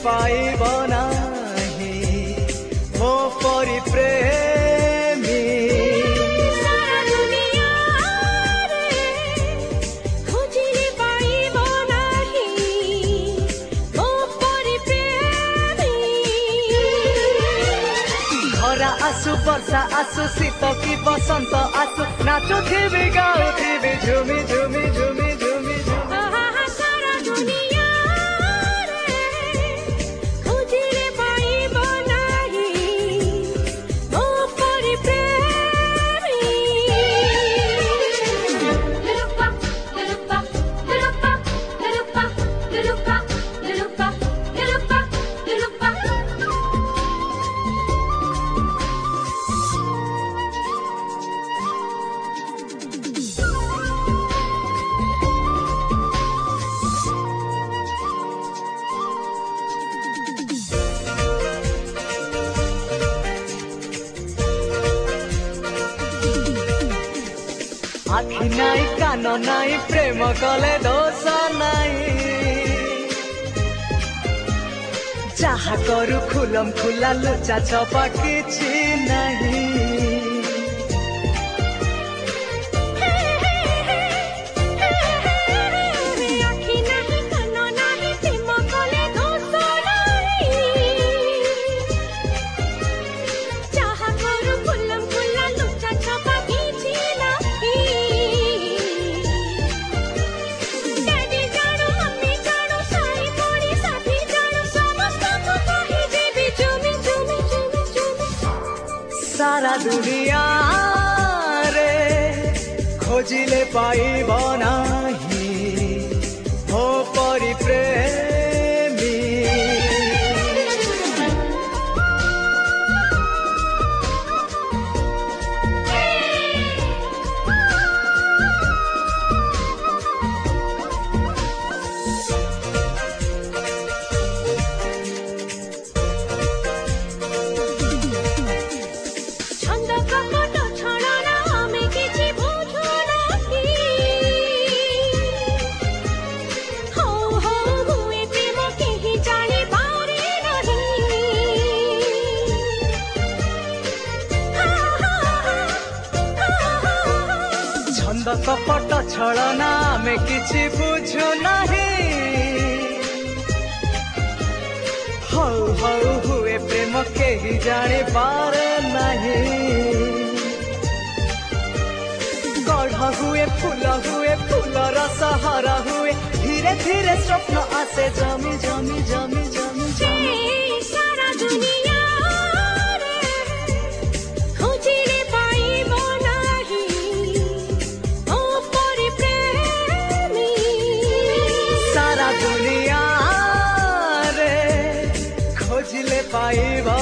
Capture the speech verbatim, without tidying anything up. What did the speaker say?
पाइब नाही मो परी प्रेमी सारा दुनिया रे खोजिले पाइब नाही मो परी प्रेमी खरा आसु वर्षा आसु शीत कि बसंत आसु नाचुथिबी गाउथिबी झुमी झुमी झुमी झुमी झुमी आहा सारा दुनिया रे खोजिले पाइब नाही मो परी प्रेमी लुलुपा लुलुपा लुलुपा लुलुपा लुलुपा लुलुपा लुलुपा लुलुपा आखि नाई कान नाई प्रेम कले दोष नाई जहा करू खुलम खुला लुचा छपा किछि नहीं आखि नाही कान नाही प्रेम कले दोष नाही चाहा करू खुल्लम खुल्ला लुच्चा छपा किछि नाही डैडी जानो मम्मी जानो साई पड़ी साथी जानो समस्त को कहि देबी झुमी झुमी झुमी झुमी सारा दुनिया रे खोजिले पाइब नाही हो परी प्रेमी छंद कपट छड़ना हमें किछि बुझु नाही हो हो हुए प्रेम केहि जानी पारे नहीं हा हा हा छंद कपट छलना में किछि बुझु नाही हौ हौ हुए प्रेम केहि जाने पारे नहीं गढ़ हुए फूल हुए फूल रस हरा हुए धीरे धीरे स्वप्न आसे जमी जमी जमी जमी जमी ए सारा दुनिया रे खोजिले पाइब नाही ओ परी प्रेमी सारा दुनिया रे खोजिले पाइब